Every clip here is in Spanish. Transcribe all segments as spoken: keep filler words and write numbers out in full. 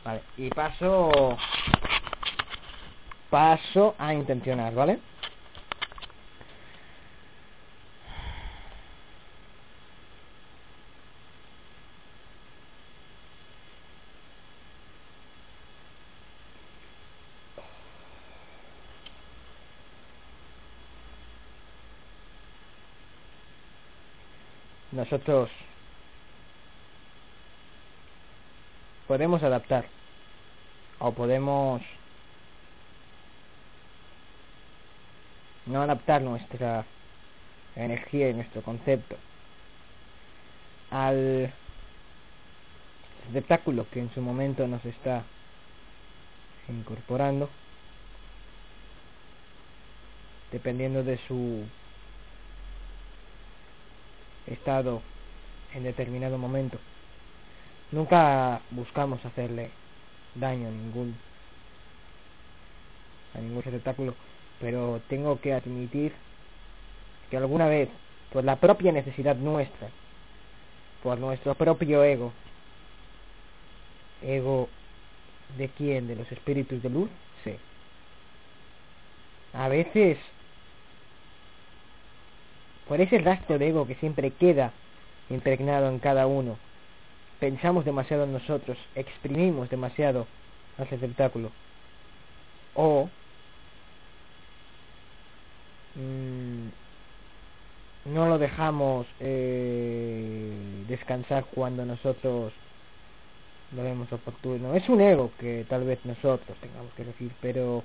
Vale, y paso paso a intencionar, ¿vale? Nosotros podemos adaptar o podemos no adaptar nuestra energía y nuestro concepto al espectáculo que en su momento nos está incorporando, dependiendo de su estado en determinado momento. Nunca buscamos hacerle daño a ningún a ningún espectáculo, pero tengo que admitir que alguna vez, por la propia necesidad nuestra, por nuestro propio ego, ego de quién, de los espíritus de luz, sí, a veces por ese rastro de ego que siempre queda impregnado en cada uno, pensamos demasiado en nosotros, exprimimos demasiado al espectáculo, o mmm, no lo dejamos eh, descansar cuando nosotros lo vemos oportuno. Es un ego que tal vez nosotros tengamos que decir, pero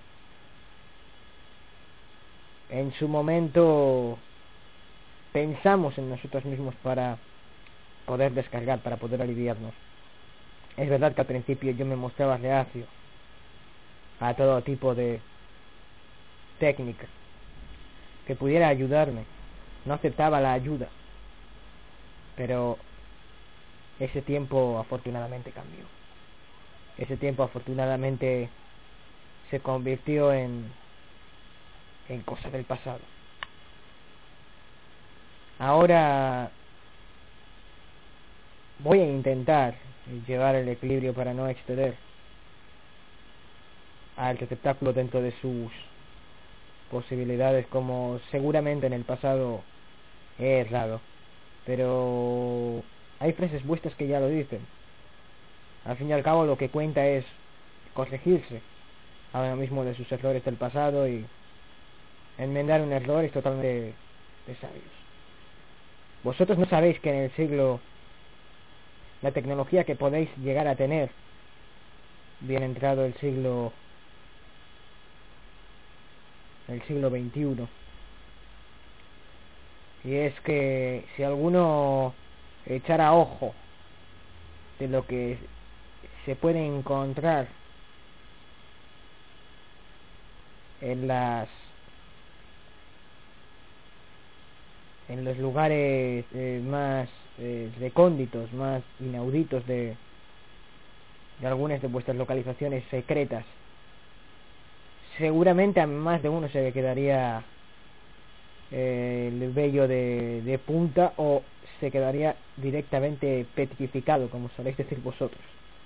en su momento pensamos en nosotros mismos para poder descargar, para poder aliviarnos. Es verdad que al principio yo me mostraba reacio a todo tipo de técnica que pudiera ayudarme, no aceptaba la ayuda, pero ese tiempo afortunadamente cambió. Ese tiempo afortunadamente se convirtió en en cosa del pasado. Ahora voy a intentar llevar el equilibrio para no exceder al espectáculo dentro de sus posibilidades, como seguramente en el pasado he errado, pero hay frases vuestras que ya lo dicen. Al fin y al cabo lo que cuenta es corregirse ahora mismo de sus errores del pasado, y enmendar un error es totalmente de sabios. Vosotros no sabéis que en el siglo, la tecnología que podéis llegar a tener, bien entrado el siglo el siglo veintiuno, y es que si alguno echara ojo de lo que se puede encontrar en las en los lugares eh, más eh, recónditos, más inauditos de, de algunas de vuestras localizaciones secretas, seguramente a más de uno se le quedaría eh, el vello de, de punta, o se quedaría directamente petrificado, como soléis decir vosotros.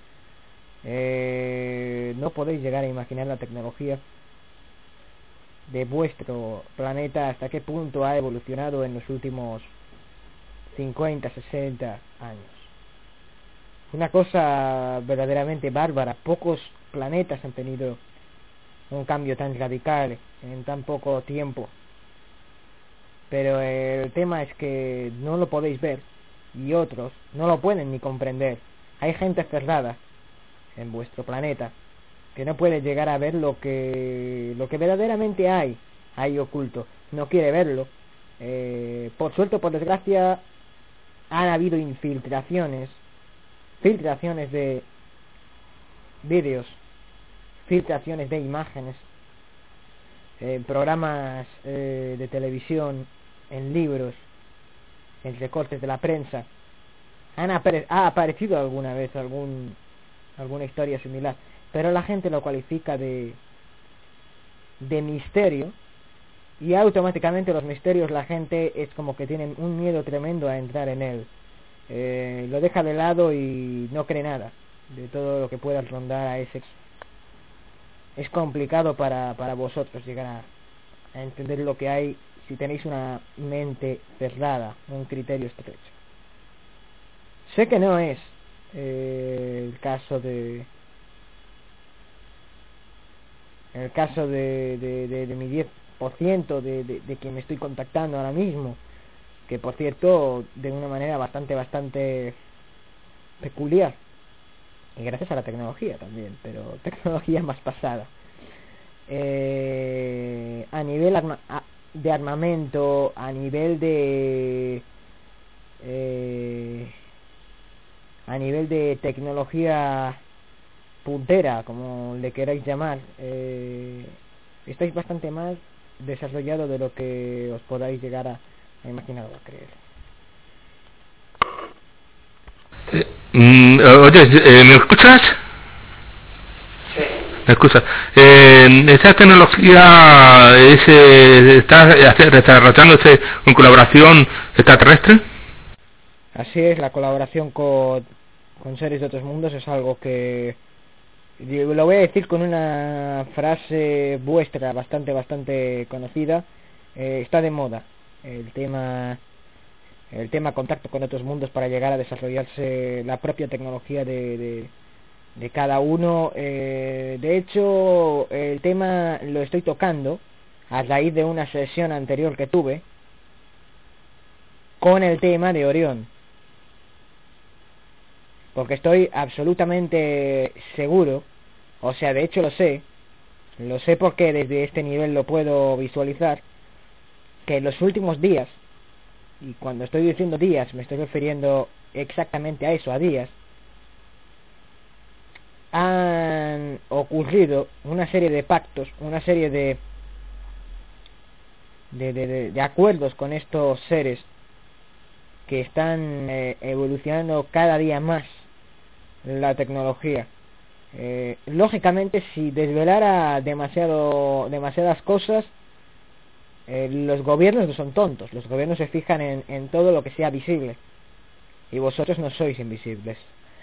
Eh, no podéis llegar a imaginar la tecnología de vuestro planeta, hasta qué punto ha evolucionado en los últimos cincuenta, sesenta años. Una cosa verdaderamente bárbara. Pocos planetas han tenido un cambio tan radical en tan poco tiempo, pero el tema es que no lo podéis ver, y otros no lo pueden ni comprender. Hay gente cerrada en vuestro planeta que no puede llegar a ver lo que lo que verdaderamente hay ahí oculto, no quiere verlo. Eh, por suerte o por desgracia han habido infiltraciones filtraciones de vídeos, filtraciones de imágenes, en programas eh, de televisión, en libros, en recortes de la prensa. Han apare- ha aparecido alguna vez algún alguna historia similar, pero la gente lo cualifica de de misterio, y automáticamente los misterios, la gente es como que tienen un miedo tremendo a entrar en él. Eh, lo deja de lado y no cree nada. de todo lo que pueda rondar a ese, es complicado para, para vosotros llegar a, a entender lo que hay si tenéis una mente cerrada, un criterio estrecho. Sé que no es eh, el caso de el caso de, de, de, de mi diez por ciento de, de, de quien me estoy contactando ahora mismo, que por cierto de una manera bastante bastante peculiar, y gracias a la tecnología también, pero tecnología más pasada, eh, a nivel arma, a, de armamento, a nivel de eh, a nivel de tecnología puntera, como le queráis llamar, eh, estáis bastante más desarrollado de lo que os podáis llegar a, a imaginar o a creer. Eh, mm, oye, eh, ¿me escuchas? Sí. ¿Me escuchas? Eh, ¿Esta tecnología es, eh, está desarrollándose en colaboración extraterrestre? Así es, la colaboración con, con seres de otros mundos es algo que lo voy a decir con una frase vuestra bastante bastante conocida, eh, está de moda el tema el tema contacto con otros mundos para llegar a desarrollarse la propia tecnología de, de, de cada uno. Eh, de hecho, el tema lo estoy tocando a raíz de una sesión anterior que tuve con el tema de Orión, porque estoy absolutamente seguro, o sea, de hecho lo sé, lo sé porque desde este nivel lo puedo visualizar, que en los últimos días, y cuando estoy diciendo días me estoy refiriendo exactamente a eso, a días, han ocurrido una serie de pactos, una serie de de, de, de, de acuerdos con estos seres que están eh, evolucionando cada día más la tecnología. Eh, lógicamente, si desvelara demasiado demasiadas cosas, eh, los gobiernos no son tontos, los gobiernos se fijan en, en todo lo que sea visible, y vosotros no sois invisibles.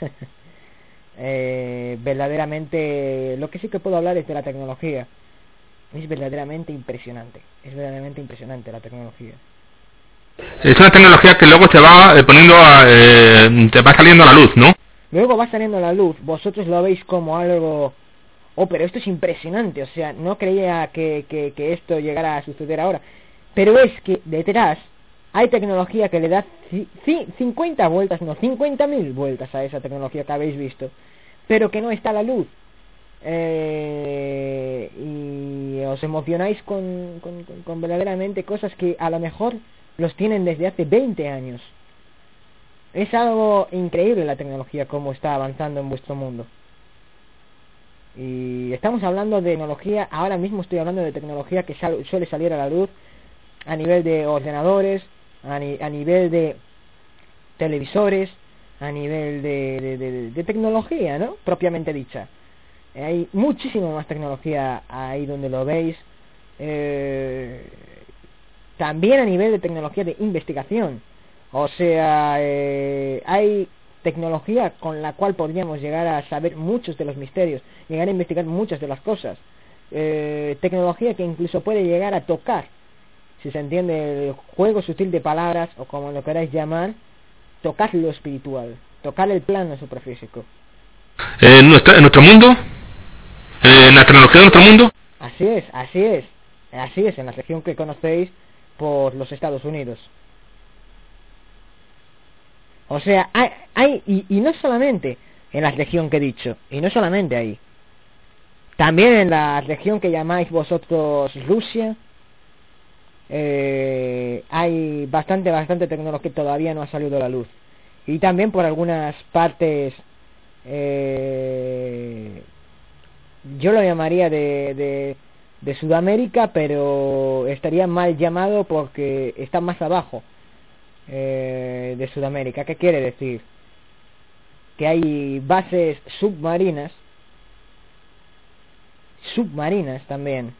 eh, verdaderamente, lo que sí que puedo hablar es de la tecnología. Es verdaderamente impresionante, es verdaderamente impresionante la tecnología. Es una tecnología que luego te va eh, poniendo a, eh, te va saliendo a la luz, ¿no? Luego va saliendo a la luz, vosotros lo veis como algo, oh, pero esto es impresionante, o sea, no creía que, que, que esto llegara a suceder ahora, pero es que detrás hay tecnología que le da cincuenta vueltas, no, cincuenta mil vueltas a esa tecnología que habéis visto, pero que no está a la luz. Eh, y os emocionáis con, con, con, con verdaderamente cosas que a lo mejor los tienen desde hace veinte años. Es algo increíble la tecnología, cómo está avanzando en vuestro mundo. Y estamos hablando de tecnología, ahora mismo estoy hablando de tecnología que sal, suele salir a la luz a nivel de ordenadores, a, ni, a nivel de televisores, a nivel de, de, de, de tecnología, ¿no? Propiamente dicha. Hay muchísima más tecnología ahí donde lo veis. Eh, también a nivel de tecnología de investigación. O sea, eh, hay tecnología con la cual podríamos llegar a saber muchos de los misterios, llegar a investigar muchas de las cosas. Eh, tecnología que incluso puede llegar a tocar, si se entiende el juego sutil de palabras, o como lo queráis llamar, tocar lo espiritual, tocar el plano superfísico. Eh, ¿En nuestro, en nuestro mundo? Eh, ¿En la tecnología de nuestro mundo? Así es, así es, así es, en la región que conocéis por los Estados Unidos. O sea, hay, hay y, y no solamente en la región que he dicho, y no solamente ahí, también en la región que llamáis vosotros Rusia, eh, hay bastante, bastante tecnología que todavía no ha salido a la luz. Y también por algunas partes, eh, yo lo llamaría de, de, de Sudamérica, pero estaría mal llamado porque está más abajo. Eh, de Sudamérica. ¿Qué quiere decir? Que hay bases submarinas, submarinas también,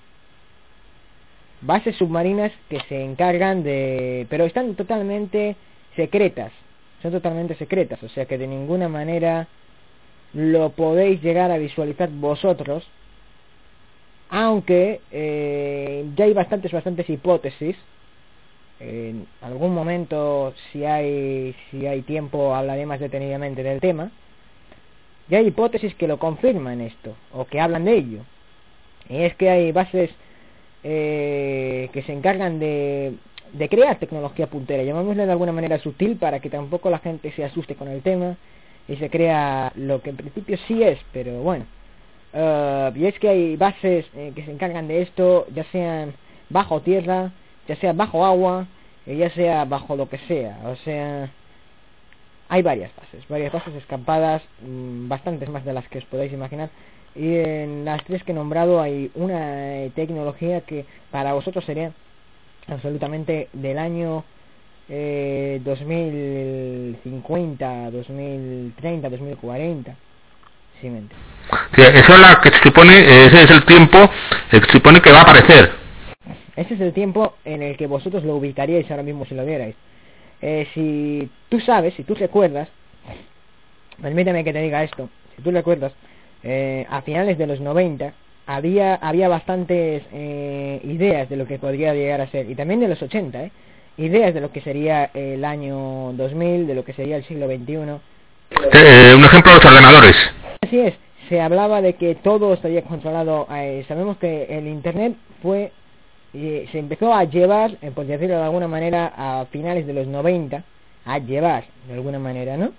bases submarinas que se encargan de, pero están totalmente secretas, son totalmente secretas, o sea que de ninguna manera lo podéis llegar a visualizar vosotros, aunque eh, ya hay bastantes, bastantes hipótesis. En algún momento, si hay, si hay tiempo, hablaré más detenidamente del tema. Ya hay hipótesis que lo confirman esto, o que hablan de ello. Y es que hay bases eh, que se encargan de, de crear tecnología puntera, llamémosle de alguna manera sutil, para que tampoco la gente se asuste con el tema y se crea lo que en principio sí es, pero bueno. Uh, y es que hay bases eh, que se encargan de esto, ya sean bajo tierra, ya sea bajo agua, eh, ya sea bajo lo que sea. O sea, hay varias bases, varias bases escapadas, mmm, bastantes más de las que os podéis imaginar. Y en las tres que he nombrado hay una eh, tecnología que para vosotros sería absolutamente del año eh, dos mil cincuenta, dos mil treinta, dos mil cuarenta. Sí, mente. Sí, eso es la que se supone, ese es el tiempo que se supone que va a aparecer. Ese es el tiempo en el que vosotros lo ubicaríais ahora mismo si lo vierais. Eh, si tú sabes, si tú recuerdas, permíteme que te diga esto, si tú recuerdas, eh, a finales de los noventa había había bastantes eh, ideas de lo que podría llegar a ser, y también de los ochenta, eh, ideas de lo que sería el año dos mil, de lo que sería el siglo veintiuno. Eh, un ejemplo, los ordenadores. Así es, se hablaba de que todo estaría controlado. Eh, sabemos que el internet fue eh, se empezó a llevar, eh, por decirlo de alguna manera, a finales de los noventa, a llevar de alguna manera, ¿no?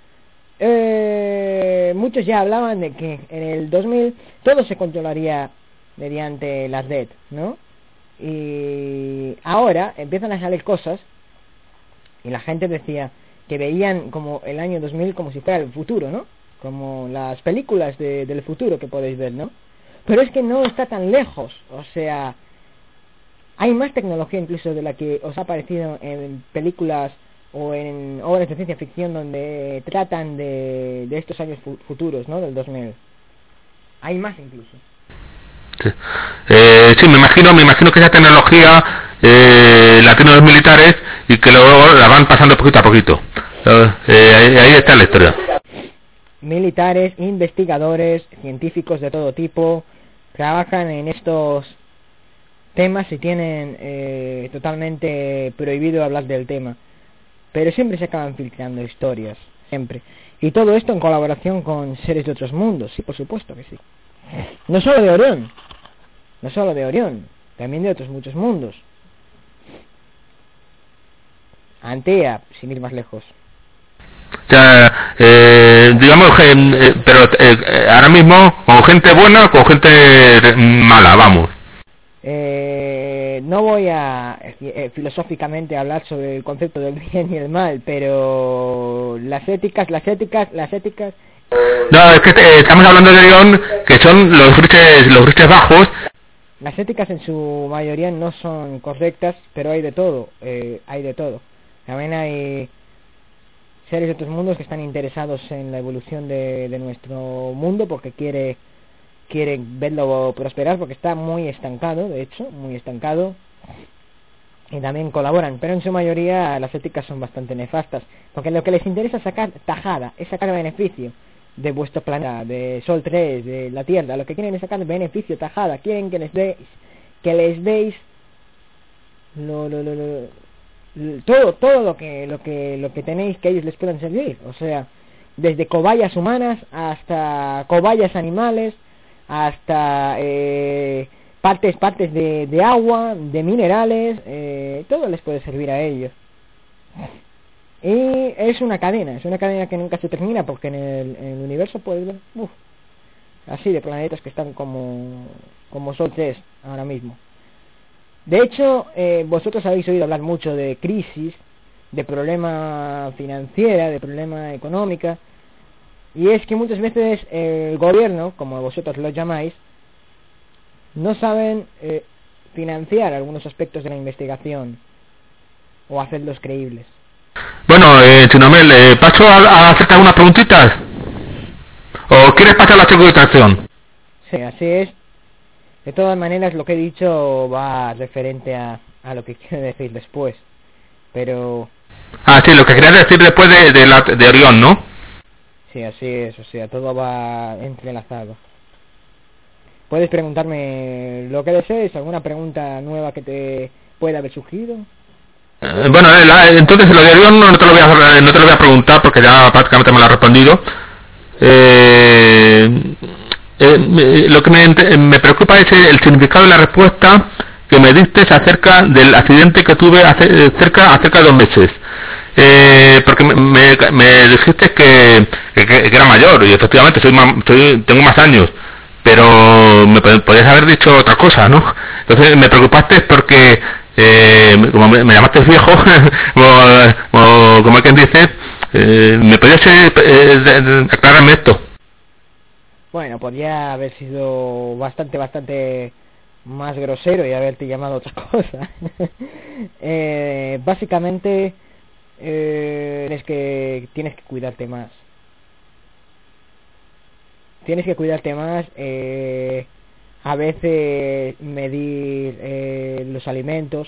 Eh, muchos ya hablaban de que en el dos mil todo se controlaría mediante las red, ¿no? Y ahora empiezan a salir cosas y la gente decía que veían como el año dos mil como si fuera el futuro, ¿no? Como las películas de, del futuro que podéis ver, ¿no? Pero es que no está tan lejos, o sea, hay más tecnología incluso de la que os ha aparecido en películas o en obras de ciencia ficción donde tratan de, de estos años fu futuros, ¿no? Del dos mil. Hay más incluso. Sí, eh, sí me imagino, me imagino que esa tecnología eh, la tienen los militares y que luego la van pasando poquito a poquito. Eh, ahí, ahí está la historia. Militares, investigadores, científicos de todo tipo trabajan en estos temas y tienen eh, totalmente prohibido hablar del tema, pero siempre se acaban filtrando historias, siempre, y todo esto en colaboración con seres de otros mundos. Sí, por supuesto que sí, no solo de Orión, no solo de Orión, también de otros muchos mundos. Antea, sin ir más lejos. O sea, eh, digamos que, eh, pero eh, ahora mismo con gente buena o con gente mala, vamos. Eh, no voy a eh, filosóficamente hablar sobre el concepto del bien y el mal, pero las éticas, las éticas, las éticas. No, es que te, estamos hablando de Orión, que son los grises, los grises bajos. Las éticas en su mayoría no son correctas, pero hay de todo, eh, hay de todo. También hay seres de otros mundos que están interesados en la evolución de, de nuestro mundo porque quiere quieren verlo prosperar, porque está muy estancado, de hecho, muy estancado, y también colaboran, pero en su mayoría las éticas son bastante nefastas, porque lo que les interesa es sacar tajada, es sacar beneficio de vuestro planeta, de Sol tres, de la Tierra. Lo que quieren es sacar beneficio, tajada, quieren que les deis, que les deis lo, lo, lo, lo, lo, todo, todo lo que, lo que, lo que tenéis, que ellos les puedan servir, o sea, desde cobayas humanas hasta cobayas animales, hasta eh, partes partes de, de agua, de minerales, eh, todo les puede servir a ellos. Y es una cadena, es una cadena que nunca se termina, porque en el, en el universo puedes ver uf, así de planetas que están como como Sol tres ahora mismo. De hecho, eh, vosotros habéis oído hablar mucho de crisis, de problema financiera, de problema económica. Y es que muchas veces el gobierno, como vosotros lo llamáis, no saben eh, financiar algunos aspectos de la investigación o hacerlos creíbles. Bueno, eh, Chinomel, eh, ¿paso a, a hacerte algunas preguntitas? ¿O quieres pasar la securitación? Sí, así es. De todas maneras, lo que he dicho va referente a, a lo que quiero decir después. Pero... Ah, sí, lo que quería decir después de, de, la, de Orión, ¿no? Sí, así es, o sea, todo va entrelazado. Puedes preguntarme lo que desees, alguna pregunta nueva que te pueda haber surgido. Eh, bueno, eh, la- entonces lo de avión no, no te lo voy a, no te lo voy a preguntar porque ya prácticamente me lo has respondido. Eh, eh, me- lo que me, ent- me preocupa es el significado de la respuesta que me diste acerca del accidente que tuve hace, eh, cerca acerca de dos meses. Eh, porque me, me, me dijiste que, que, que era mayor y efectivamente soy, ma- soy tengo más años, pero me pod- podías haber dicho otra cosa, ¿no? Entonces me preocupaste porque eh, como me, me llamaste viejo, como, como, como hay quien dice, eh, me podías eh, eh, de- de- aclararme esto. Bueno, podría haber sido bastante, bastante más grosero y haberte llamado otra cosa. eh, básicamente, eh, tienes que tienes que cuidarte más. Tienes que cuidarte más. Eh, a veces medir eh, los alimentos,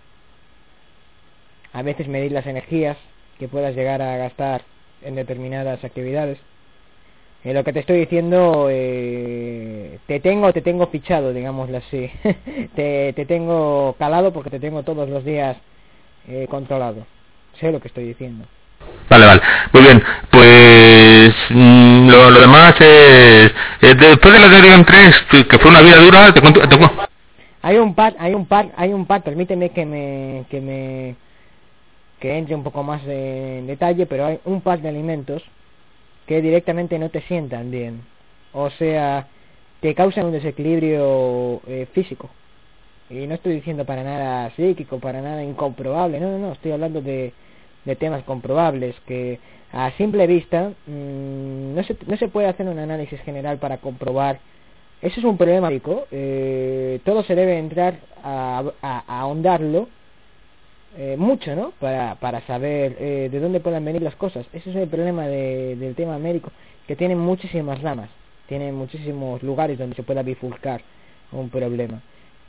a veces medir las energías que puedas llegar a gastar en determinadas actividades. Eh, lo que te estoy diciendo, eh, te tengo te tengo fichado, digámoslo así. te, te tengo calado porque te tengo todos los días eh, controlado. Sé lo que estoy diciendo. Vale, vale, muy bien, pues mm, lo, lo demás es, eh, después de la de Orion tres, que que fue una vida dura, te cuento, te cu- Hay un par, hay un par, hay un par, permíteme que me que me que entre un poco más de- en detalle, pero hay un par de alimentos que directamente no te sientan bien. O sea, te causan un desequilibrio eh, físico. Y no estoy diciendo para nada psíquico, para nada incomprobable, no, no, no, estoy hablando de, de temas comprobables que a simple vista mmm, no, se, no se puede hacer un análisis general para comprobar. Eso es un problema médico, eh, todo se debe entrar a, a, a ahondarlo eh, mucho, ¿no? Para, para saber eh, de dónde pueden venir las cosas. Ese es el problema de, del tema médico, que tiene muchísimas ramas, tiene muchísimos lugares donde se pueda bifurcar un problema.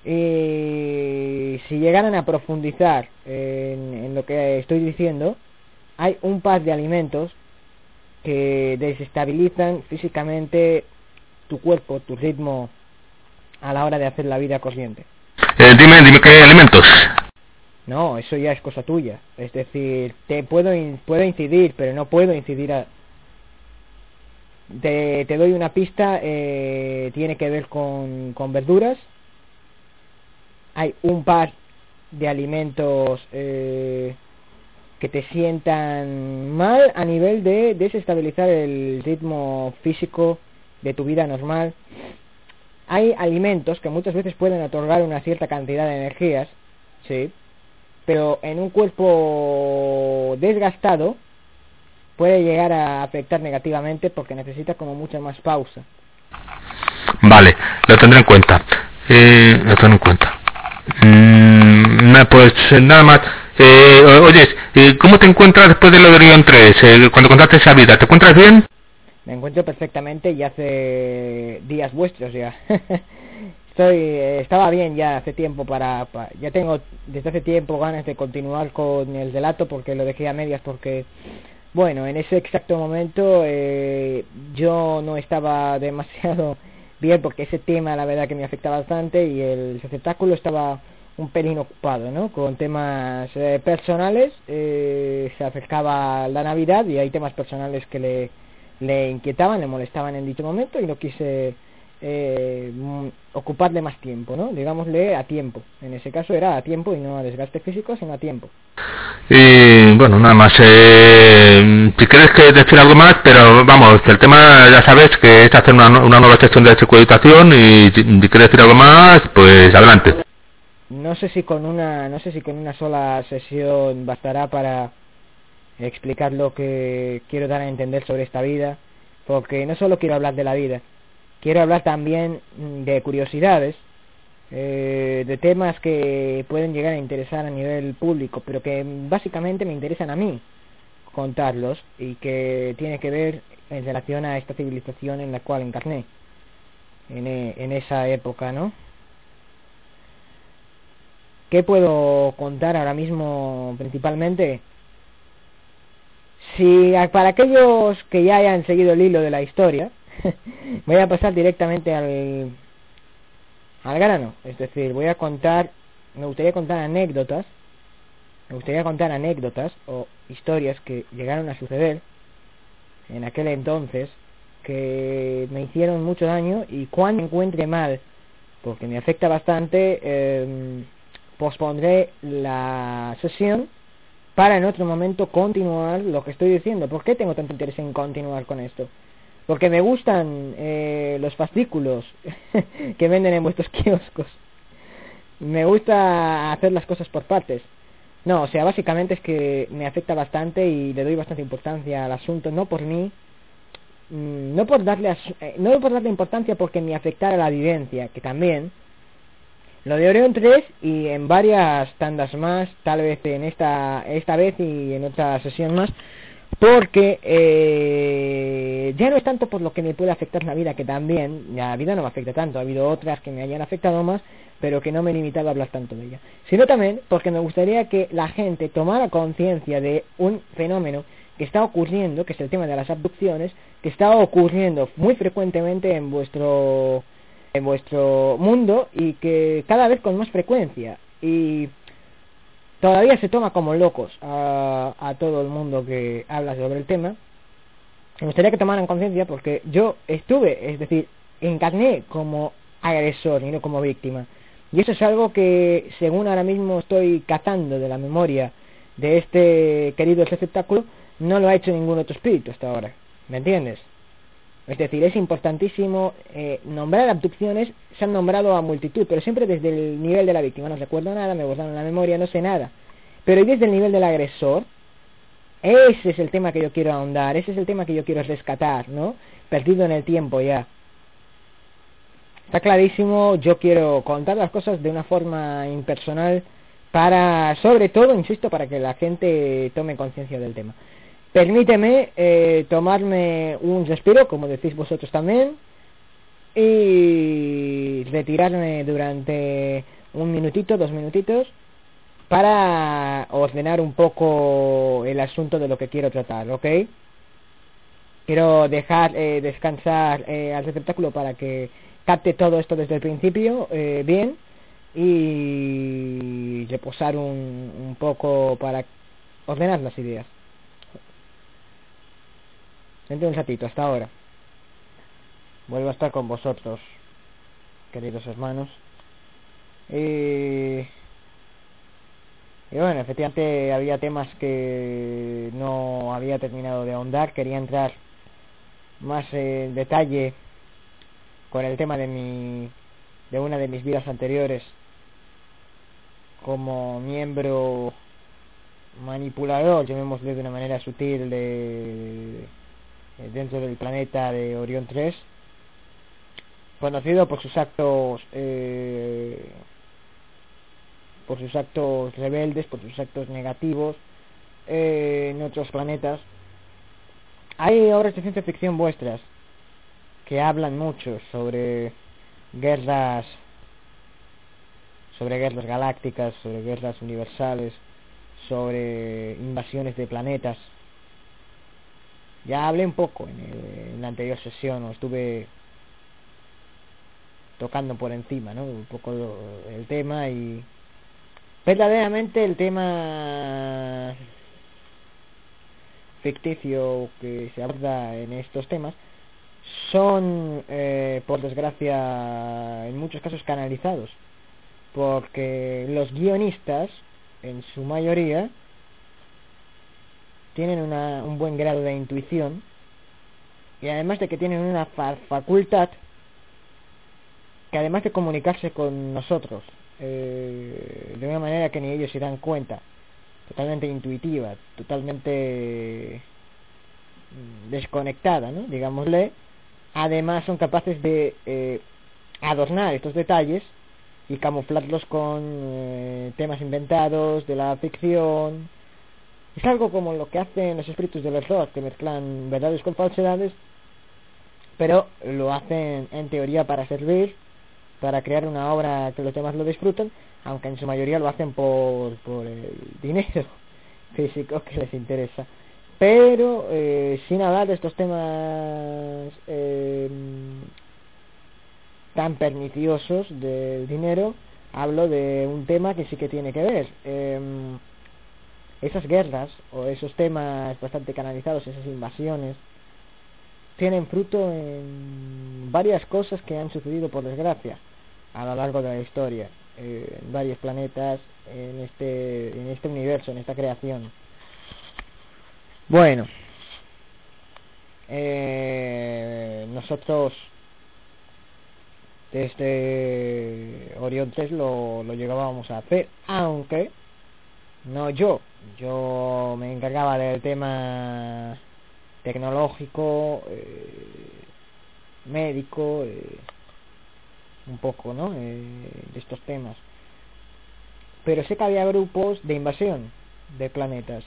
Y si llegaran a profundizar en, en lo que estoy diciendo, hay un par de alimentos que desestabilizan físicamente tu cuerpo, tu ritmo a la hora de hacer la vida corriente. eh, dime, dime qué alimentos. No, eso ya es cosa tuya. Es decir, te puedo in- puedo incidir, pero no puedo incidir a... Te, te doy una pista, eh, tiene que ver con, con verduras. Hay un par de alimentos eh, que te sientan mal a nivel de desestabilizar el ritmo físico de tu vida normal. Hay alimentos que muchas veces pueden otorgar una cierta cantidad de energías, sí, pero en un cuerpo desgastado puede llegar a afectar negativamente porque necesita como mucha más pausa. Vale, lo tendré en cuenta. Eh, lo tendré en cuenta. Mm, na- pues eh, nada más. Eh, o- oyes, eh, ¿cómo te encuentras después de lo de Orión tres? Eh, cuando contaste esa vida, ¿te encuentras bien? Me encuentro perfectamente y hace días vuestros ya. Estoy, eh, estaba bien ya hace tiempo para, para, ya tengo desde hace tiempo ganas de continuar con el relato porque lo dejé a medias porque, bueno, en ese exacto momento eh, yo no estaba demasiado bien porque ese tema la verdad que me afecta bastante y el receptáculo estaba un pelín ocupado, ¿no? Con temas eh, personales, eh, se acercaba la Navidad y hay temas personales que le le inquietaban, le molestaban en dicho momento y no quise eh, ocuparle más tiempo, ¿no? Digámosle a tiempo. En ese caso era a tiempo y no a desgaste físico, sino a tiempo. Y bueno, nada más. Eh, si quieres que decir algo más, pero vamos, el tema ya sabes que es hacer una, una nueva sección de securitación y si, si quieres decir algo más, pues adelante. No sé si con una, no sé si con una sola sesión bastará para explicar lo que quiero dar a entender sobre esta vida, porque no solo quiero hablar de la vida, quiero hablar también de curiosidades, eh, de temas que pueden llegar a interesar a nivel público, pero que básicamente me interesan a mí contarlos y que tiene que ver en relación a esta civilización en la cual encarné en, en esa época, ¿no? ¿Qué puedo contar ahora mismo principalmente? Si para aquellos que ya hayan seguido el hilo de la historia, voy a pasar directamente al al grano, es decir, voy a contar, me gustaría contar anécdotas, me gustaría contar anécdotas o historias que llegaron a suceder en aquel entonces que me hicieron mucho daño, y cuando me encuentre mal, porque me afecta bastante, eh, pospondré la sesión para en otro momento continuar lo que estoy diciendo. ¿Por qué tengo tanto interés en continuar con esto? Porque me gustan eh, los fascículos que venden en vuestros kioscos. Me gusta hacer las cosas por partes. No, o sea, básicamente es que me afecta bastante y le doy bastante importancia al asunto, no por mí, no por darle as- eh, no por darle importancia porque me afectara la vivencia, que también lo de Orión tres, y en varias tandas más, tal vez en esta esta vez y en otra sesión más, porque eh, ya no es tanto por lo que me puede afectar la vida, que también la vida no me afecta tanto, ha habido otras que me hayan afectado más, pero que no me he limitado a hablar tanto de ella, sino también porque me gustaría que la gente tomara conciencia de un fenómeno que está ocurriendo, que es el tema de las abducciones, que está ocurriendo muy frecuentemente en vuestro en vuestro mundo, y que cada vez con más frecuencia, y todavía se toma como locos a, a todo el mundo que habla sobre el tema. Me gustaría que tomaran conciencia porque yo estuve, es decir, encarné como agresor y no como víctima, y eso es algo que, según ahora mismo estoy cazando de la memoria de este querido receptáculo, no lo ha hecho ningún otro espíritu hasta ahora, ¿me entiendes? Es decir, es importantísimo eh, nombrar abducciones. Se han nombrado a multitud, pero siempre desde el nivel de la víctima. No recuerdo nada, me borraron la memoria, no sé nada. Pero desde el nivel del agresor, ese es el tema que yo quiero ahondar, ese es el tema que yo quiero rescatar, ¿no? Perdido en el tiempo ya. Está clarísimo, yo quiero contar las cosas de una forma impersonal para, sobre todo, insisto, para que la gente tome conciencia del tema. Permíteme eh, tomarme un respiro, como decís vosotros también, y retirarme durante un minutito, dos minutitos, para ordenar un poco el asunto de lo que quiero tratar, ¿ok? Quiero dejar eh, descansar eh, al receptáculo para que capte todo esto desde el principio eh, bien, y reposar un, un poco para ordenar las ideas. Dentro de un ratito, hasta ahora. Vuelvo a estar con vosotros, queridos hermanos. Y, y bueno, efectivamente había temas que no había terminado de ahondar. Quería entrar más en detalle con el tema de mi de una de mis vidas anteriores como miembro manipulador, llamémosle de una manera sutil, de dentro del planeta de Orión tres, conocido por sus actos eh, por sus actos rebeldes, por sus actos negativos eh, en otros planetas. Hay obras de ciencia ficción vuestras que hablan mucho sobre guerras sobre guerras galácticas, sobre guerras universales, sobre invasiones de planetas. Ya hablé un poco en, el, en la anterior sesión, o estuve tocando por encima, ¿no? Un poco lo, el tema, y verdaderamente el tema ficticio que se aborda en estos temas son, eh, por desgracia, en muchos casos canalizados, porque los guionistas, en su mayoría, tienen una, un buen grado de intuición, y además de que tienen una fa facultad que, además de comunicarse con nosotros eh, de una manera que ni ellos se dan cuenta, totalmente intuitiva, totalmente desconectada, ¿no? Digámosle, además son capaces de eh, adornar estos detalles y camuflarlos con eh, temas inventados de la ficción. Es algo como lo que hacen los espíritus del error, que mezclan verdades con falsedades, pero lo hacen en teoría para servir, para crear una obra que los demás lo disfruten, aunque en su mayoría lo hacen por, por el dinero físico que les interesa. pero eh, sin hablar de estos temas eh, tan perniciosos del dinero, hablo de un tema que sí que tiene que ver. Eh, esas guerras o esos temas bastante canalizados, esas invasiones, tienen fruto en varias cosas que han sucedido, por desgracia, a lo largo de la historia, eh, en varios planetas, en este, en este universo, en esta creación. Bueno, eh, nosotros desde Orión tres lo, lo llegábamos a hacer, aunque no yo, yo me encargaba del tema tecnológico, eh, médico, eh, un poco, ¿no? Eh, de estos temas. Pero sé que había grupos de invasión de planetas.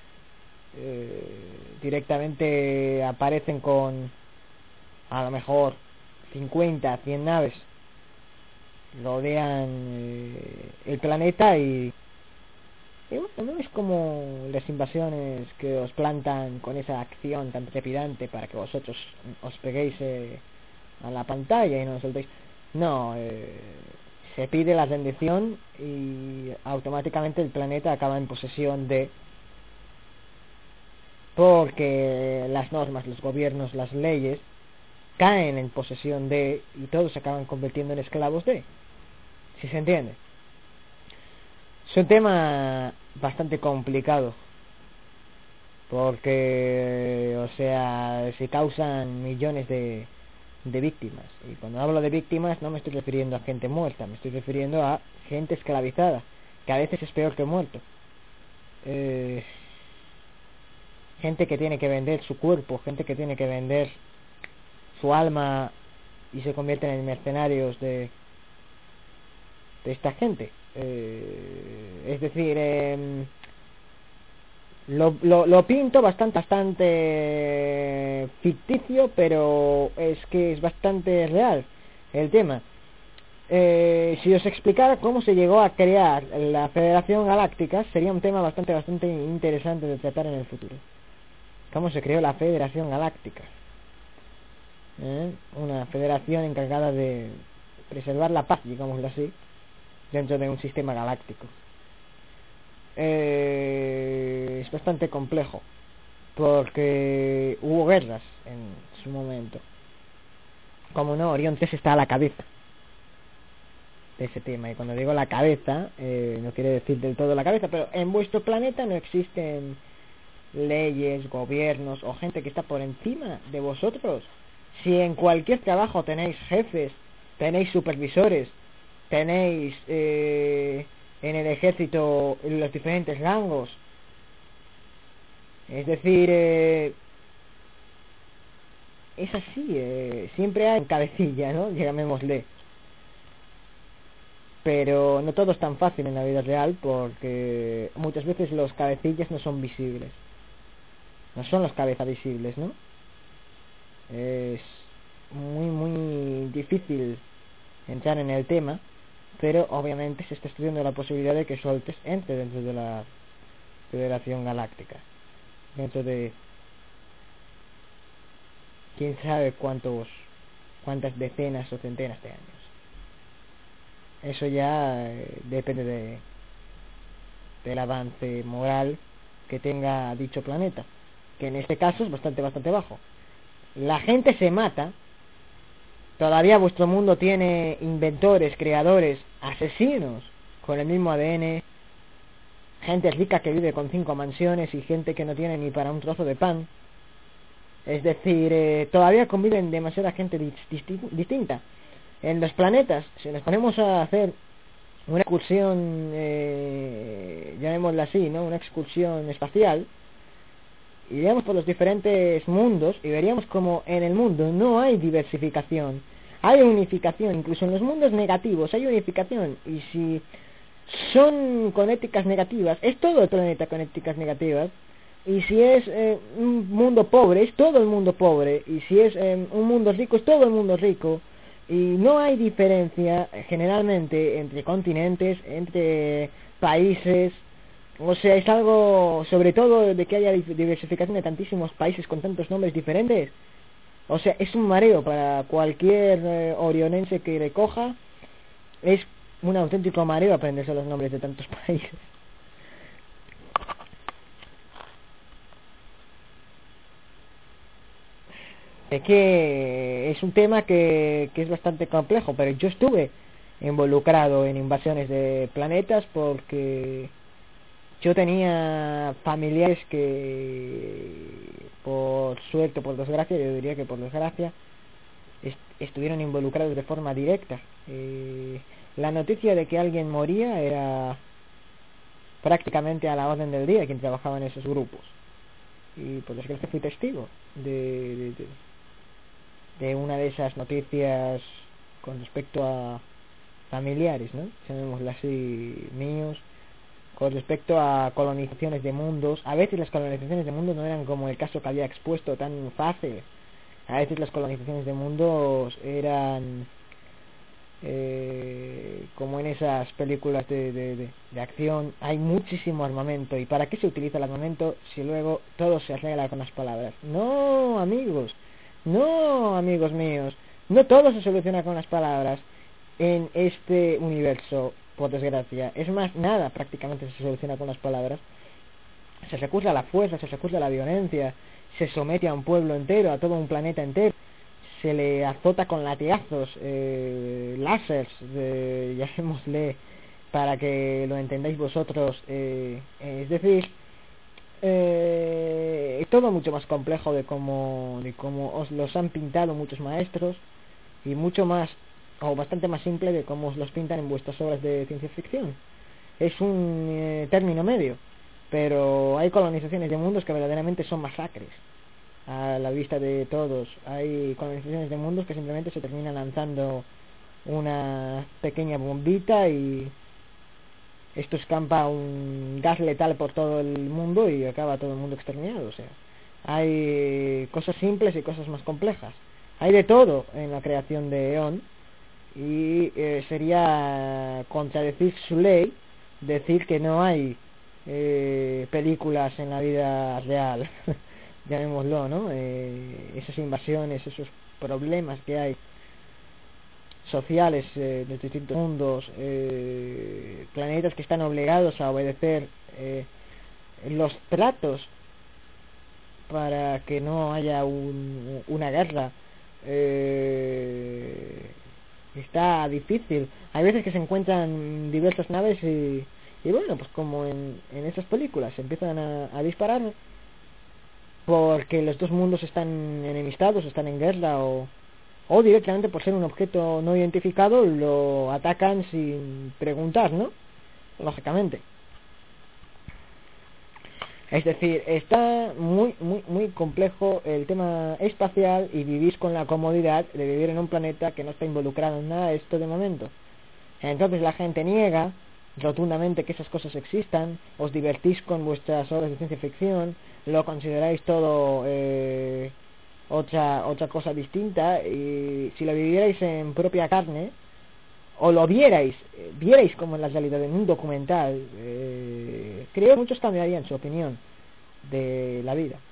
Eh, directamente aparecen con a lo mejor cincuenta, cien naves, rodean eh, el planeta y, y bueno, no es como las invasiones que os plantan con esa acción tan trepidante para que vosotros os peguéis eh, a la pantalla y no os soltéis. No, eh, se pide la rendición y automáticamente el planeta acaba en posesión de, porque las normas, los gobiernos, las leyes caen en posesión de, y todos se acaban convirtiendo en esclavos de, si se entiende. Es un tema bastante complicado, porque, o sea, se causan millones de, de víctimas, y cuando hablo de víctimas no me estoy refiriendo a gente muerta, me estoy refiriendo a gente esclavizada, que a veces es peor que muerto. Eh, gente que tiene que vender su cuerpo, gente que tiene que vender su alma y se convierten en mercenarios de, de esta gente. Eh, es decir, eh, lo, lo, lo pinto bastante, bastante ficticio, pero es que es bastante real el tema. Eh, si os explicara cómo se llegó a crear la Federación Galáctica, sería un tema bastante, bastante interesante de tratar en el futuro. Cómo se creó la Federación Galáctica. ¿Eh? Una federación encargada de preservar la paz, digámoslo así, dentro de un sistema galáctico. Eh, es bastante complejo, porque hubo guerras en su momento. Como no, Orión tres está a la cabeza de ese tema, y cuando digo la cabeza, eh, no quiere decir del todo la cabeza, pero en vuestro planeta no existen leyes, gobiernos o gente que está por encima de vosotros. Si en cualquier trabajo tenéis jefes, tenéis supervisores, tenéis eh, en el ejército los diferentes rangos, es decir, eh, es así, eh, siempre hay cabecilla, ¿no? Llamémosle. Pero no todo es tan fácil en la vida real, porque muchas veces los cabecillas no son visibles. No son los cabezas visibles, ¿no? Es muy, muy difícil entrar en el tema, pero obviamente se está estudiando la posibilidad de que Soltes entre dentro de la Federación Galáctica, dentro de quién sabe cuántos cuántas decenas o centenas de años. Eso ya eh, depende de del avance moral que tenga dicho planeta, que en este caso es bastante bastante bajo. La gente se mata. Todavía vuestro mundo tiene inventores, creadores, asesinos con el mismo A D N, gente rica que vive con cinco mansiones y gente que no tiene ni para un trozo de pan. Es decir, eh, todavía conviven demasiada gente disti- distinta. En los planetas, si nos ponemos a hacer una excursión, eh, llamémosla así, ¿no? Una excursión espacial, iríamos por los diferentes mundos y veríamos como en el mundo no hay diversificación, hay unificación. Incluso en los mundos negativos hay unificación, y si son con éticas negativas, es todo el planeta con éticas negativas, y si es eh, un mundo pobre, es todo el mundo pobre, y si es eh, un mundo rico, es todo el mundo rico, y no hay diferencia eh, generalmente entre continentes, entre países. O sea, es algo, sobre todo, de que haya diversificación de tantísimos países con tantos nombres diferentes. O sea, es un mareo para cualquier eh, orionense que le coja. Es un auténtico mareo aprenderse los nombres de tantos países. Es que es un tema que, que es bastante complejo, pero yo estuve involucrado en invasiones de planetas porque yo tenía familiares que, por suerte o por desgracia, yo diría que por desgracia, est estuvieron involucrados de forma directa. Eh, la noticia de que alguien moría era prácticamente a la orden del día quien trabajaba en esos grupos. Y por desgracia fui testigo de, de, de, de una de esas noticias con respecto a familiares, ¿no? Llamémoslo así, míos, con respecto a colonizaciones de mundos. A veces las colonizaciones de mundos no eran como el caso que había expuesto tan fácil. A veces las colonizaciones de mundos eran eh, como en esas películas de, de, de, de acción. Hay muchísimo armamento. ¿Y para qué se utiliza el armamento si luego todo se arregla con las palabras? No, amigos, no, amigos míos, no todo se soluciona con las palabras en este universo, por desgracia. Es más, nada prácticamente se soluciona con las palabras. Se recurre a la fuerza, se recurre a la violencia, se somete a un pueblo entero, a todo un planeta entero, se le azota con latigazos, eh, láseres, eh, llamémosle, para que lo entendáis vosotros, eh, es decir, eh, es todo mucho más complejo de como, de como os los han pintado muchos maestros, y mucho más, o bastante más simple de cómo os los pintan en vuestras obras de ciencia ficción. Es un eh, término medio, pero hay colonizaciones de mundos que verdaderamente son masacres a la vista de todos. Hay colonizaciones de mundos que simplemente se terminan lanzando una pequeña bombita y esto escampa un gas letal por todo el mundo y acaba todo el mundo exterminado. O sea, hay cosas simples y cosas más complejas. Hay de todo en la creación de Eon, y eh, sería contradecir su ley decir que no hay eh, películas en la vida real, llamémoslo, ¿no? Eh, esas invasiones, esos problemas que hay sociales eh, de distintos mundos, eh, planetas que están obligados a obedecer eh, los tratos para que no haya un, una guerra. Eh, está difícil. Hay veces que se encuentran diversas naves y, y bueno, pues como en, en esas películas se empiezan a, a disparar porque los dos mundos están enemistados, están en guerra, o, o directamente por ser un objeto no identificado lo atacan sin preguntar, ¿no? Lógicamente. Es decir, está muy, muy, muy complejo el tema espacial y vivís con la comodidad de vivir en un planeta que no está involucrado en nada de esto de momento. Entonces la gente niega rotundamente que esas cosas existan, os divertís con vuestras obras de ciencia ficción, lo consideráis todo eh, otra, otra cosa distinta, y si lo vivierais en propia carne, o lo vierais, eh, vierais como en la realidad en un documental, eh, creo que muchos cambiarían su opinión de la vida.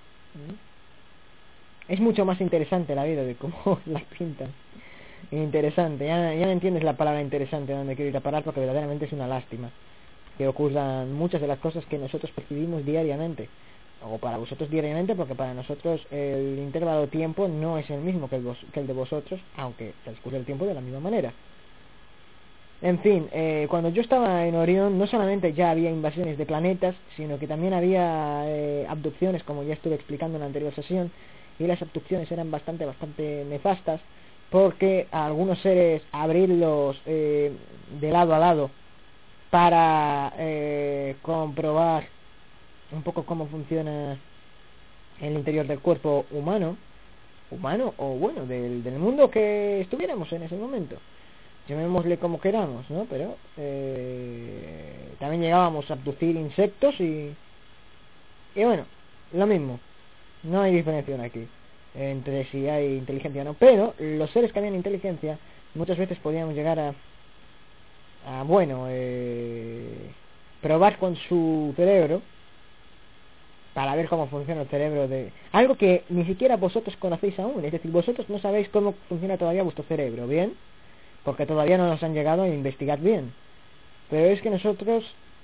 ¿Mm? Es mucho más interesante la vida de cómo la pintan. Interesante, ya, ya no entiendes la palabra interesante donde quiero ir a parar, porque verdaderamente es una lástima que ocurran muchas de las cosas que nosotros percibimos diariamente, o para vosotros diariamente, porque para nosotros el intervalo de tiempo no es el mismo que el, vos, que el de vosotros, aunque transcurre el tiempo de la misma manera. En fin, eh, cuando yo estaba en Orión no solamente ya había invasiones de planetas, sino que también había eh, abducciones, como ya estuve explicando en la anterior sesión, y las abducciones eran bastante, bastante nefastas, porque a algunos seres abrirlos eh, de lado a lado para eh, comprobar un poco cómo funciona el interior del cuerpo humano, humano o bueno, del, del mundo que estuviéramos en ese momento, llamémosle como queramos, ¿no? Pero eh, también llegábamos a abducir insectos y y bueno, lo mismo, no hay diferencia aquí entre si hay inteligencia o no, pero los seres que habían inteligencia muchas veces podíamos llegar a a bueno eh, probar con su cerebro para ver cómo funciona el cerebro de algo que ni siquiera vosotros conocéis aún, es decir, vosotros no sabéis cómo funciona todavía vuestro cerebro, ¿bien? Porque todavía no nos han llegado a investigar bien, pero es que nosotros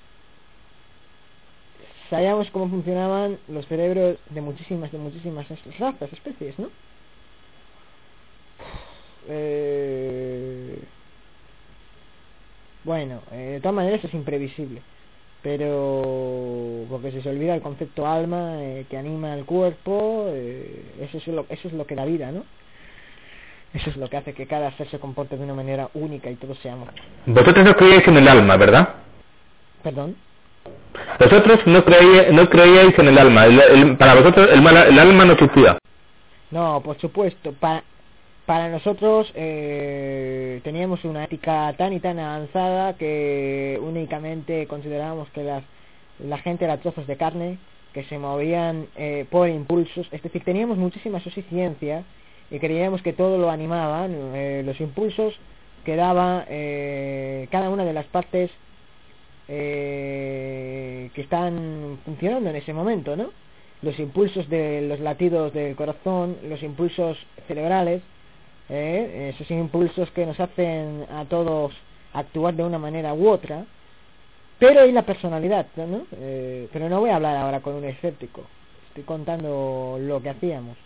sabíamos cómo funcionaban los cerebros de muchísimas, de muchísimas razas, especies, ¿no? Eh... Bueno, eh, de todas maneras es imprevisible, pero porque si se olvida el concepto alma eh, que anima el cuerpo, eh, eso es lo, eso es lo que da vida, ¿no? Eso es lo que hace que cada ser se comporte de una manera única y todos seamos. Vosotros no creíais en el alma, ¿verdad? ¿Perdón? Vosotros no creíais, no creíais en el alma. El, el, para vosotros el, el alma no existía. No, por supuesto. Para, para nosotros eh, teníamos una ética tan y tan avanzada que únicamente considerábamos que las, la gente era trozos de carne que se movían eh, por impulsos. Es decir, teníamos muchísima suficiencia y creíamos que todo lo animaban eh, los impulsos que daba eh, cada una de las partes eh, que están funcionando en ese momento, ¿no? Los impulsos de los latidos del corazón, los impulsos cerebrales, eh, esos impulsos que nos hacen a todos actuar de una manera u otra, pero y la personalidad, ¿no? Eh, pero no voy a hablar ahora con un escéptico, estoy contando lo que hacíamos.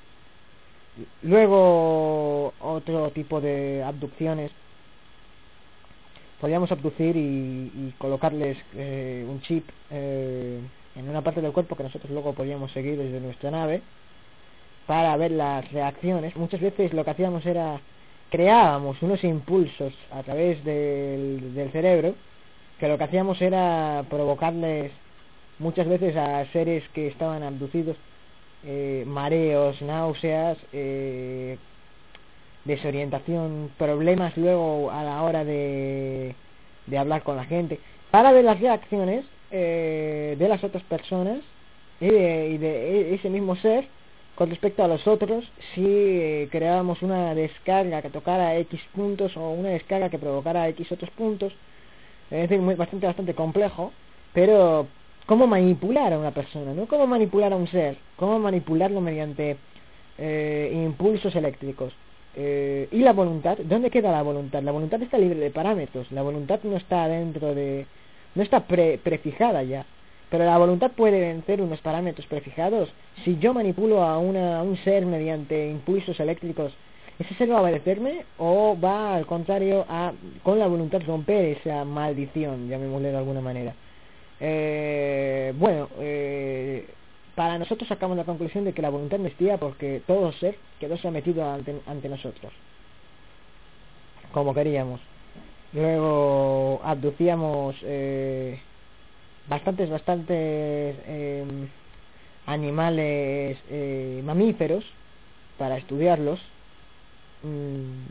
Luego otro tipo de abducciones, podíamos abducir y, y colocarles eh, un chip eh, en una parte del cuerpo que nosotros luego podíamos seguir desde nuestra nave para ver las reacciones. Muchas veces lo que hacíamos era creábamos unos impulsos a través del, del cerebro, que lo que hacíamos era provocarles muchas veces a seres que estaban abducidos Eh, mareos, náuseas, eh, desorientación, problemas luego a la hora de, de hablar con la gente, para ver las reacciones eh, de las otras personas y de, y de ese mismo ser con respecto a los otros, si eh, creábamos una descarga que tocara X puntos o una descarga que provocara X otros puntos. Es decir, muy, bastante, bastante complejo, pero cómo manipular a una persona, ¿no? Cómo manipular a un ser, cómo manipularlo mediante eh, impulsos eléctricos. Eh, y la voluntad, ¿dónde queda la voluntad? La voluntad está libre de parámetros, la voluntad no está dentro de... no está pre, prefijada ya, pero la voluntad puede vencer unos parámetros prefijados. Si yo manipulo a, una, a un ser mediante impulsos eléctricos, ¿ese ser va a obedecerme o va al contrario a, con la voluntad, romper esa maldición, llamémosle de alguna manera? Eh, bueno, eh, para nosotros sacamos la conclusión de que la voluntad no existía porque todo ser quedó sometido ante, ante nosotros como queríamos. Luego abducíamos eh, bastantes bastantes eh, animales eh, mamíferos para estudiarlos, mm,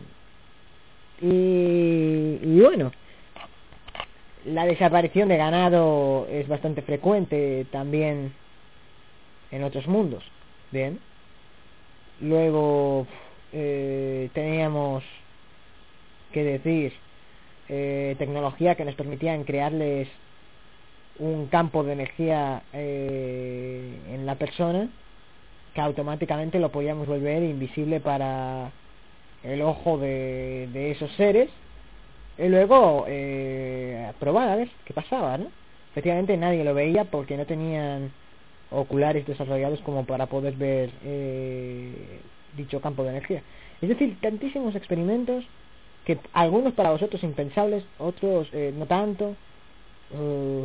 y, y bueno, la desaparición de ganado es bastante frecuente también en otros mundos. Bien. Luego eh, teníamos que decir eh, tecnología que nos permitían crearles un campo de energía eh, en la persona que automáticamente lo podíamos volver invisible para el ojo de, de esos seres. Y luego eh, probar a ver qué pasaba, ¿no? Efectivamente nadie lo veía porque no tenían oculares desarrollados como para poder ver eh, dicho campo de energía. Es decir, tantísimos experimentos que algunos para vosotros impensables, otros eh, no tanto. Uh,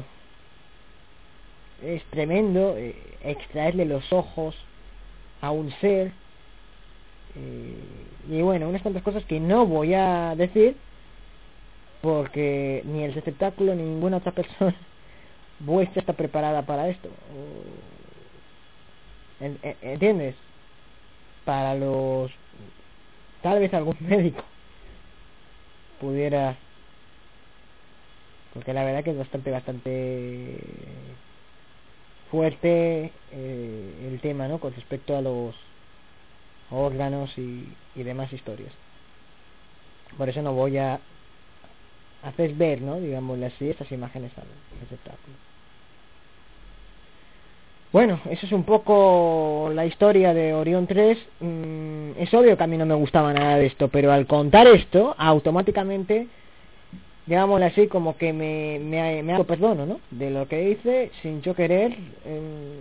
es tremendo eh, extraerle los ojos a un ser, eh, y bueno, unas cuantas cosas que no voy a decir porque ni el espectáculo ni ninguna otra persona vuestra está preparada para esto. ¿Entiendes? Para los... tal vez algún médico pudiera, porque la verdad que es bastante bastante fuerte eh, el tema, ¿no? Con respecto a los órganos y, y demás historias. Por eso no voy a haces ver, ¿no? Digámosle así, esas imágenes al receptáculo. Bueno, eso es un poco la historia de Orión tres. Mm, es obvio que a mí no me gustaba nada de esto, pero al contar esto, automáticamente, digámosle así, como que me, me, me hago perdono, ¿no? De lo que hice sin yo querer. Eh,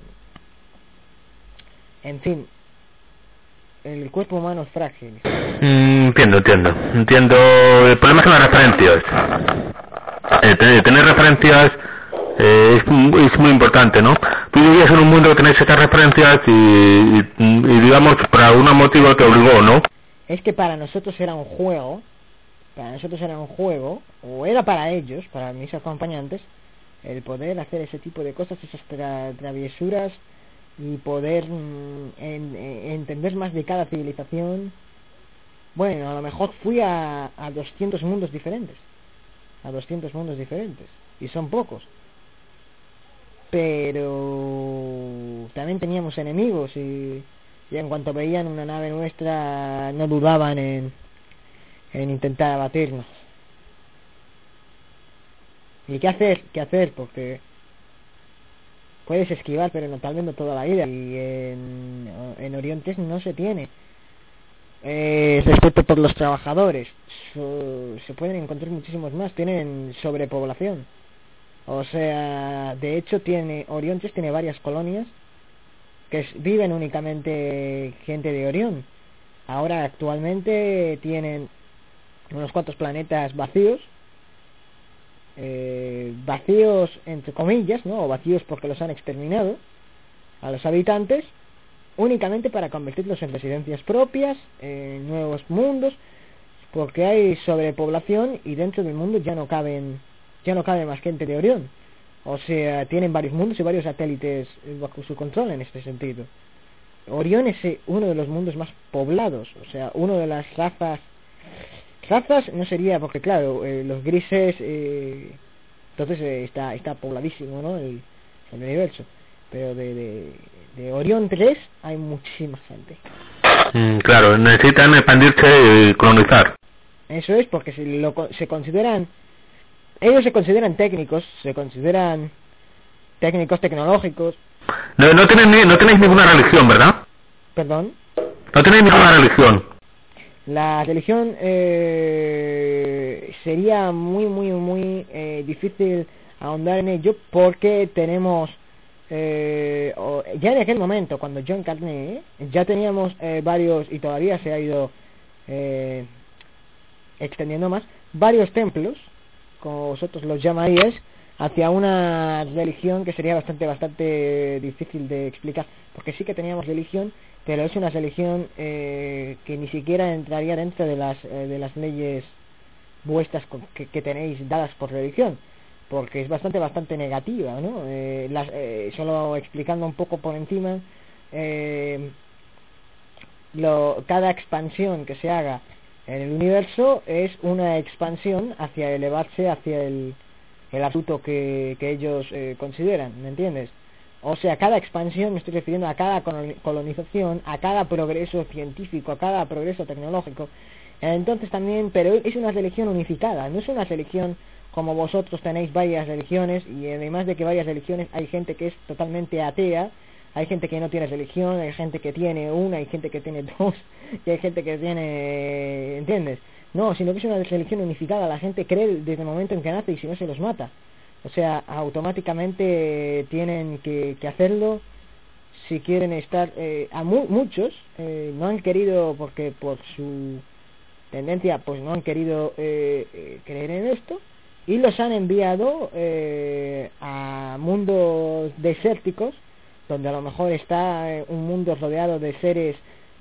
en fin, el cuerpo humano es frágil. Mm, entiendo, entiendo. Entiendo. El problema son las referencias. Eh, tener, tener referencias eh, es, es muy importante, ¿no? Tú vivías en un mundo que tenéis estas referencias y, y, y digamos, por algún motivo te obligó, ¿no? Es que para nosotros era un juego, para nosotros era un juego, o era para ellos, para mis acompañantes, el poder hacer ese tipo de cosas, esas tra traviesuras, y poder mm, en, en, entender más de cada civilización. Bueno, a lo mejor fui a, a doscientos mundos diferentes, a doscientos mundos diferentes, y son pocos. Pero también teníamos enemigos y, y en cuanto veían una nave nuestra no dudaban en, en intentar abatirnos. ¿Y qué hacer? ¿Qué hacer? Porque puedes esquivar, pero no, tal vez no toda la vida. Y en, en Orión tres no se tiene eh, respeto por los trabajadores. So, se pueden encontrar muchísimos más. Tienen sobrepoblación. O sea, de hecho tiene Orión tres tiene varias colonias que es, viven únicamente gente de Orión. Ahora actualmente tienen unos cuantos planetas vacíos, eh, vacíos entre comillas, ¿no? O vacíos porque los han exterminado a los habitantes, únicamente para convertirlos en residencias propias, en nuevos mundos, porque hay sobrepoblación y dentro del mundo ya no caben ya no cabe más gente de Orión. O sea, tienen varios mundos y varios satélites bajo su control en este sentido. Orión es uno de los mundos más poblados, o sea, uno de las razas razas no sería, porque claro, eh, los grises eh, entonces eh, está está pobladísimo, ¿no? El, el universo, pero de, de, de Orión tres hay muchísima gente. Mm, claro, necesitan expandirse y colonizar. Eso es, porque se, lo, se consideran ellos se consideran técnicos, se consideran técnicos tecnológicos. No, no, tenéis, no tenéis ninguna religión, ¿verdad? ¿Perdón? No tenéis ninguna religión. La religión eh, sería muy, muy, muy eh, difícil ahondar en ello porque tenemos, eh, ya en aquel momento, cuando yo encarné, ya teníamos eh, varios, y todavía se ha ido eh, extendiendo más, varios templos, como vosotros los llamaríais, hacia una religión que sería bastante bastante difícil de explicar, porque sí que teníamos religión, pero es una religión eh, que ni siquiera entraría dentro de las eh, de las leyes vuestras que, que tenéis dadas por religión, porque es bastante bastante negativa, ¿no? Eh, las, eh, solo explicando un poco por encima, eh, lo, cada expansión que se haga en el universo es una expansión hacia elevarse hacia el, el absoluto que, que ellos eh, consideran, ¿me entiendes? O sea, cada expansión, me estoy refiriendo a cada colonización, a cada progreso científico, a cada progreso tecnológico. Entonces también, pero es una religión unificada, no es una religión como vosotros tenéis varias religiones, y además de que varias religiones hay gente que es totalmente atea, hay gente que no tiene religión, hay gente que tiene una, hay gente que tiene dos, y hay gente que tiene, ¿entiendes? No, sino que es una religión unificada, la gente cree desde el momento en que nace y si no se los mata. O sea, automáticamente tienen que, que hacerlo si quieren estar, eh, a mu muchos eh, no han querido, porque por su tendencia, pues no han querido eh, eh, creer en esto, y los han enviado eh, a mundos desérticos, donde a lo mejor está eh, un mundo rodeado de seres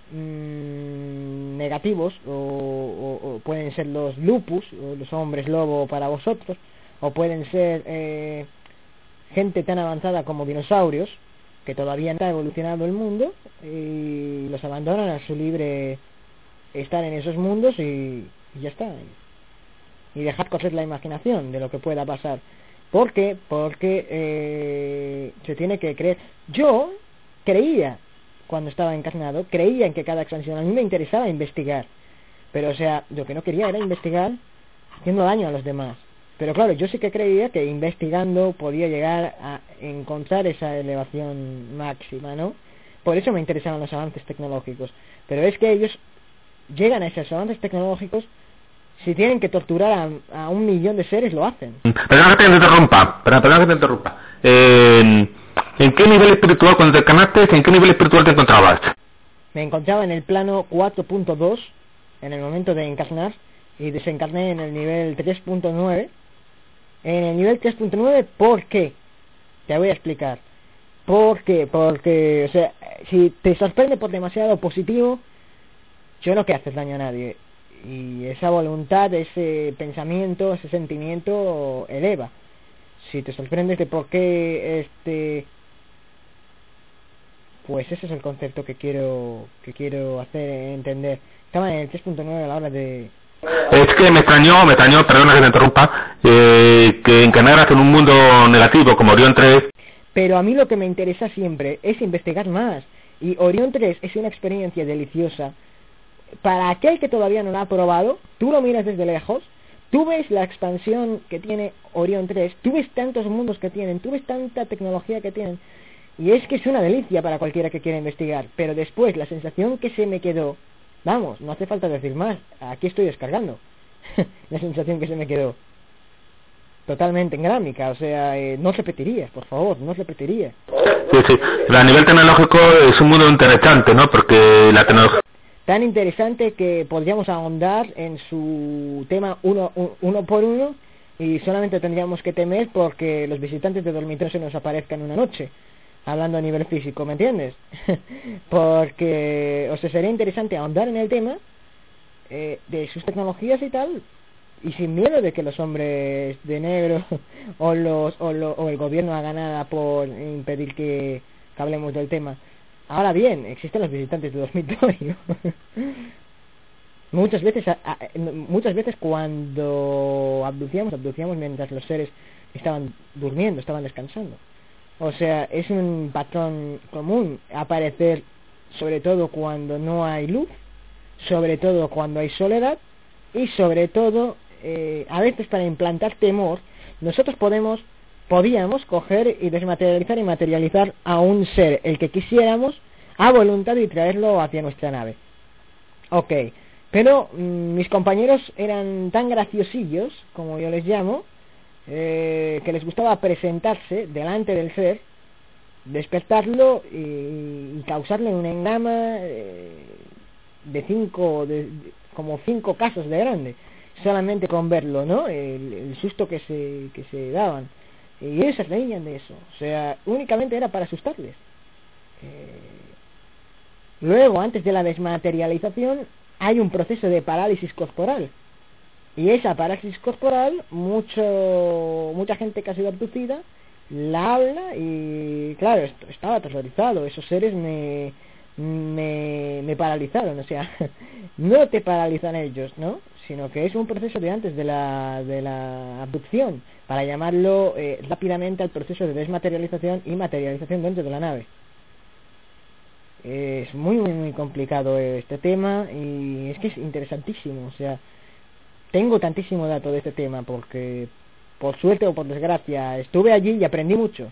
mmm, negativos, o, o, o pueden ser los lupus, o los hombres lobo para vosotros, o pueden ser eh, gente tan avanzada como dinosaurios, que todavía no ha evolucionado el mundo, y los abandonan a su libre estar en esos mundos, y, y ya está, y dejad correr la imaginación de lo que pueda pasar. ¿Por qué? Porque eh, se tiene que creer. Yo creía, cuando estaba encarnado, creía en que cada expansión, a mí me interesaba investigar, pero o sea, lo que no quería era investigar haciendo daño a los demás. Pero claro, yo sí que creía que investigando podía llegar a encontrar esa elevación máxima, ¿no? Por eso me interesaban los avances tecnológicos. Pero es que ellos llegan a esos avances tecnológicos, si tienen que torturar a, a un millón de seres, lo hacen. Perdón que te interrumpa, perdón, perdón que te interrumpa. Eh, ¿En qué nivel espiritual, cuando te encarnaste, en qué nivel espiritual te encontrabas? Me encontraba en el plano cuatro punto dos en el momento de encarnar, y desencarné en el nivel tres punto nueve. En el nivel tres punto nueve, ¿por qué? Te voy a explicar. ¿Por qué? Porque, o sea, si te sorprende por demasiado positivo, yo no quiero hacer daño a nadie. Y esa voluntad, ese pensamiento, ese sentimiento eleva. Si te sorprendes de por qué, este... pues ese es el concepto que quiero que quiero hacer entender. Estaba en el tres punto nueve a la hora de... Es que me extrañó, me extrañó, perdona que te interrumpa, eh, que encarnaras en un mundo negativo como Orión tres. Pero a mí lo que me interesa siempre es investigar más. Y Orión tres es una experiencia deliciosa. Para aquel que todavía no lo ha probado, tú lo miras desde lejos, tú ves la expansión que tiene Orión tres, tú ves tantos mundos que tienen, tú ves tanta tecnología que tienen, y es que es una delicia para cualquiera que quiera investigar. Pero después la sensación que se me quedó, vamos, no hace falta decir más, aquí estoy descargando la sensación que se me quedó, totalmente engrámica, o sea, eh, no repetiría, por favor, no repetiría. Sí, sí, a nivel tecnológico es un mundo interesante, ¿no? Porque la tecnología... Tan interesante que podríamos ahondar en su tema uno, uno por uno, y solamente tendríamos que temer porque los visitantes de dormitorio se nos aparezcan una noche, hablando a nivel físico, ¿me entiendes? Porque, o sea, sería interesante ahondar en el tema eh, de sus tecnologías y tal, y sin miedo de que los hombres de negro o los o, lo, o el gobierno haga nada por impedir que, que hablemos del tema. Ahora bien, existen los visitantes de dormitorio. muchas veces a, a, muchas veces cuando abducíamos, abducíamos mientras los seres estaban durmiendo, estaban descansando. O sea, es un patrón común aparecer, sobre todo cuando no hay luz, sobre todo cuando hay soledad, y sobre todo, eh, a veces para implantar temor, nosotros podemos podíamos coger y desmaterializar y materializar a un ser, el que quisiéramos, a voluntad, y traerlo hacia nuestra nave. Ok, pero mmm, mis compañeros eran tan graciosillos, como yo les llamo, eh, que les gustaba presentarse delante del ser, despertarlo y, y causarle un engrama eh, de cinco, de, de, como cinco casos de grande, solamente con verlo, ¿no? El, el susto que se, que se daban. Y ellos se reían de eso, o sea, únicamente era para asustarles. Eh, luego, antes de la desmaterialización, hay un proceso de parálisis corporal. Y esa parálisis corporal, mucho mucha gente que ha sido abducida, la habla y, claro, esto, estaba aterrorizado. Esos seres me, me, me paralizaron, o sea, no te paralizan ellos, ¿no? Sino que es un proceso de antes de la, de la abducción, para llamarlo eh, rápidamente al proceso de desmaterialización y materialización dentro de la nave. Es muy, muy, muy complicado este tema, y es que es interesantísimo, o sea, tengo tantísimo dato de este tema porque, por suerte o por desgracia, estuve allí y aprendí mucho.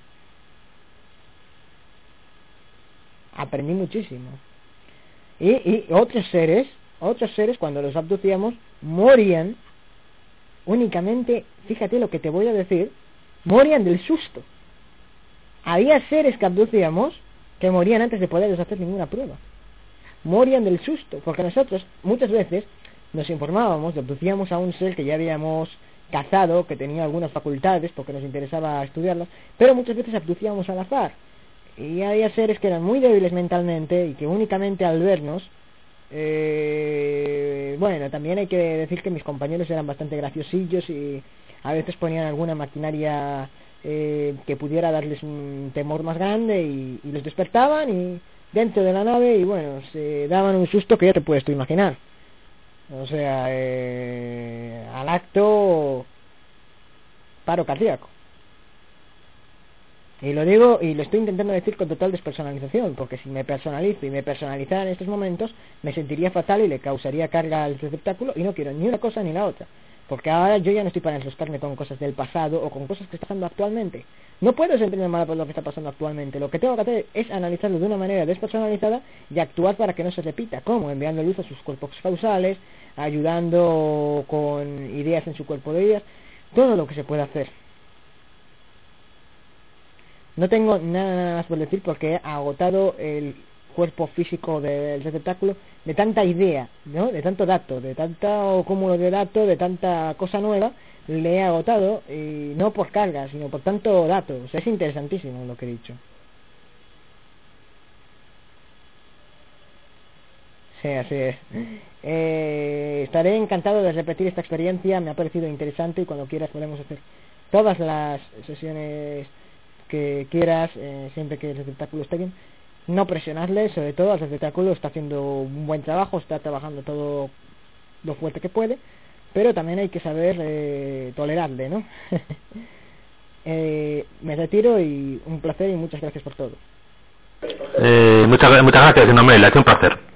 Aprendí muchísimo. Y, y otros seres, otros seres cuando los abducíamos, morían únicamente, fíjate lo que te voy a decir, morían del susto. Había seres que abducíamos que morían antes de poderles hacer ninguna prueba. Morían del susto, porque nosotros muchas veces nos informábamos, abducíamos a un ser que ya habíamos cazado, que tenía algunas facultades porque nos interesaba estudiarlo, pero muchas veces abducíamos al azar. Y había seres que eran muy débiles mentalmente y que únicamente al vernos, eh, bueno, también hay que decir que mis compañeros eran bastante graciosillos y a veces ponían alguna maquinaria eh, que pudiera darles un temor más grande y, y los despertaban y dentro de la nave, y bueno, se daban un susto que ya te puedes tú imaginar. O sea, eh, al acto paro cardíaco. Y lo digo, y lo estoy intentando decir con total despersonalización, porque si me personalizo y me personalizara en estos momentos, me sentiría fatal y le causaría carga al receptáculo, y no quiero ni una cosa ni la otra. Porque ahora yo ya no estoy para enfrascarme con cosas del pasado o con cosas que están pasando actualmente. No puedo sentirme mal por lo que está pasando actualmente. Lo que tengo que hacer es analizarlo de una manera despersonalizada y actuar para que no se repita. ¿Cómo? Enviando luz a sus cuerpos causales, ayudando con ideas en su cuerpo de ideas, todo lo que se puede hacer. No tengo nada más por decir porque he agotado el cuerpo físico del receptáculo de tanta idea, ¿no? De tanto dato, de tanto cúmulo de datos, de tanta cosa nueva, le he agotado, y no por carga, sino por tanto dato. O sea, es interesantísimo lo que he dicho. Sí, así es. Eh, estaré encantado de repetir esta experiencia, me ha parecido interesante y cuando quieras podemos hacer todas las sesiones que quieras, eh, siempre que el receptáculo esté bien. No presionarle, sobre todo al receptáculo está haciendo un buen trabajo, está trabajando todo lo fuerte que puede, pero también hay que saber eh, tolerarle, ¿no? eh, me retiro y un placer y muchas gracias por todo. Eh, muchas, muchas gracias, Nomel, ha sido un placer.